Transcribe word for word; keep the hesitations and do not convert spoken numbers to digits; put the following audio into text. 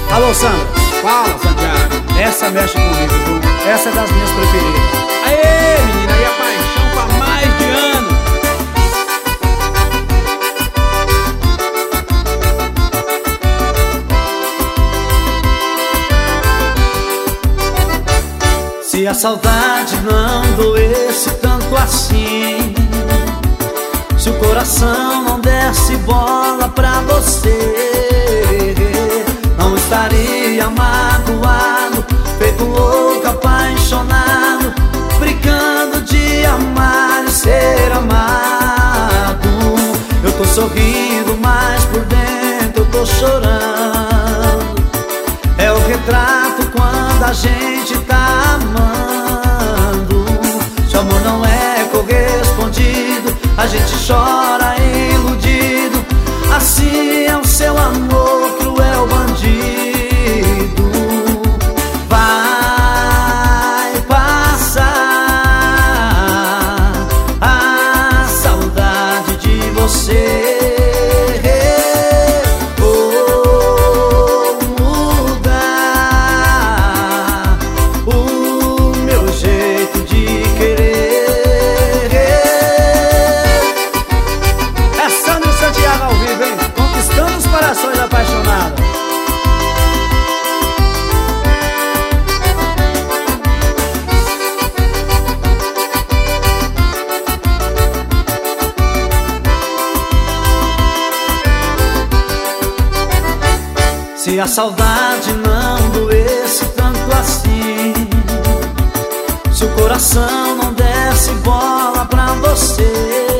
Alô, Sandra. Fala, Santiago. Essa mexe comigo, viu? Essa é das minhas preferidas. Aê, menina, e a paixão pra mais de ano. Se a saudade não doesse tanto assim, se o coração não desse bola pra você, não estaria magoado, feito louco, apaixonado, brincando de amar e ser amado. Eu tô sorrindo, mas por dentro eu tô chorando. É o retrato quando a gente tá amando. Se o amor não é correspondido, a gente chora iludido. Assim é o seu amor, cruel bandido. Vai passar a saudade de você. Se a saudade não doesse tanto assim, se o coração não desse bola pra você,